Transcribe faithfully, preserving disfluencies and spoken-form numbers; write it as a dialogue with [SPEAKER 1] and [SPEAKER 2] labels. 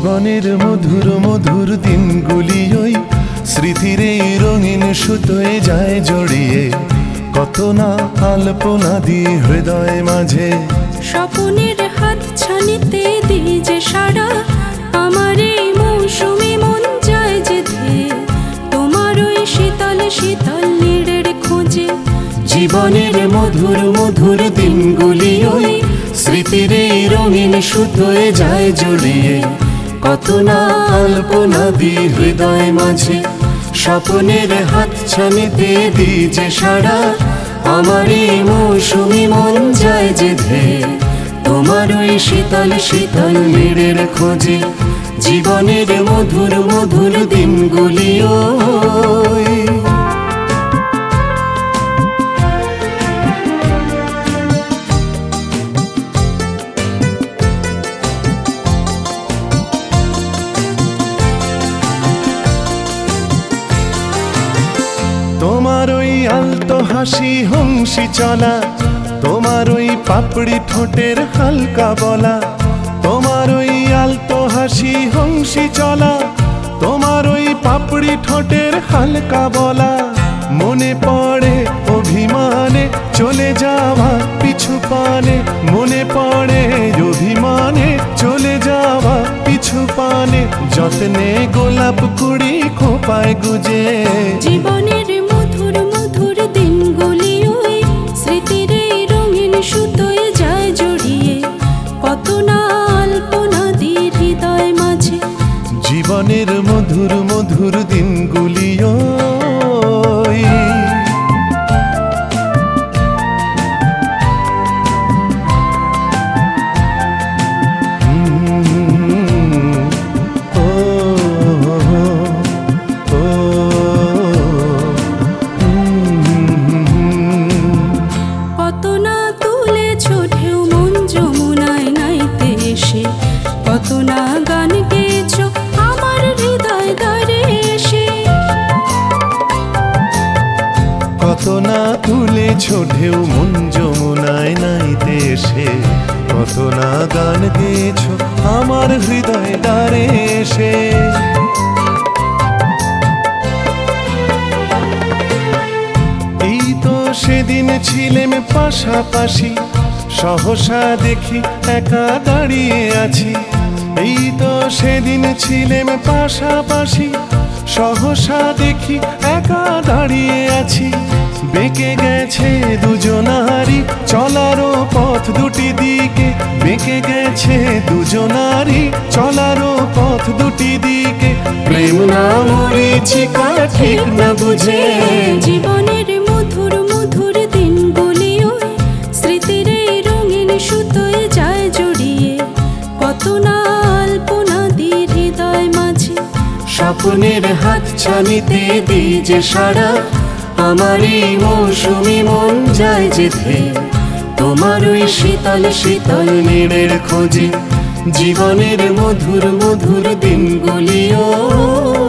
[SPEAKER 1] জীবনের মধুর মধুর দিনগুলি ওই স্মৃতির এই রঙিন সুতোয় যায় জড়িয়ে, কত না আলপনা দিয়ে হৃদয় মাঝে।
[SPEAKER 2] স্বপনের হাত ছানিতে দিই যে সারা, আমার এই মৌসুমে মন যায় যে ধেয়ে, তোমার ওই শীতল শীতল নীড়ের খোঁজে।
[SPEAKER 1] জীবনের মধুর মধুর দিনগুলি ওই স্মৃতির এই রঙিন সুতোয় যায় জড়িয়ে, কত না আলপনা দিয়ে হৃদয় মাঝে। স্বপনের হাত ছানিতে দিই যে সারা, আমার এই মৌসুমী মন যায় যে ধেয়ে, তোমার ওই শীতল শীতল নীড়ের খোঁজে। জীবনের মধুর মধুর দিনগুলি ওই। তোমার ওই আলতো হাসি হংসি চলা, তোমার ওই পাপড়ি ঠোঁটের হালকা বলা, তোমার ওই আলতো হাসি হংসি চলা, তোমার ওই পাপড়ি ঠোঁটের হালকা বলা। মনে পড়ে অভিমানে চলে যাওয়া পিছু পানে, মনে পড়ে অভিমানে চলে যাওয়া পিছু পানে, যত্নে গোলাপ কুড়ি খোপায় গুজে।
[SPEAKER 2] জীবনের মধুর মধুর দিনগুলি ওই স্মৃতির এই রঙিন সুতোয় যায় জড়িয়ে, কত না আলপনা দিয়ে হৃদয় মাঝে।
[SPEAKER 1] জীবনের মধুর মধুর দিনগুলি ওই।
[SPEAKER 2] কত না তুলেছ ঢেউ মন যমুনায় নাইতে এসে, কত না গান গেয়েছ আমার হৃদয় দ্বারে এসে।
[SPEAKER 1] কত না তুলেছ ঢেউ মন যমুনায় নাইতে এসে, কত না গান গেয়েছ আমার হৃদয় দ্বারে এসে। এই তো সেদিন ছিলেম পাশাপাশি, সহসা দেখি একা দাঁড়িয়ে আছি। এই তো সেদিন ছিলেম পাশাপাশি, সহসা দেখি একা দাঁড়িয়ে আছি। বেঁকে গেছে দুজনারি চলারও পথ দুটি দিকে, বেঁকে গেছে দুজনারি চলারও পথ দুটি দিকে। প্রেম না মরীচিকা ঠিক না বুঝে।
[SPEAKER 2] জীবনের মধুর মধুর দিনগুলি ওই স্মৃতির এই রঙিন সুতোয় যায় জড়িয়ে, কত না আলপনা দিয়ে হৃদয় মাঝে।
[SPEAKER 1] স্বপ্নের হাত ছানিতে দিই যে সারা, আমার এই মৌসুমী মন যায় যে ধেয়ে, তোমার ওই শীতল শীতল নীড়ের খোঁজে। জীবনের মধুর মধুর দিনগুলি ও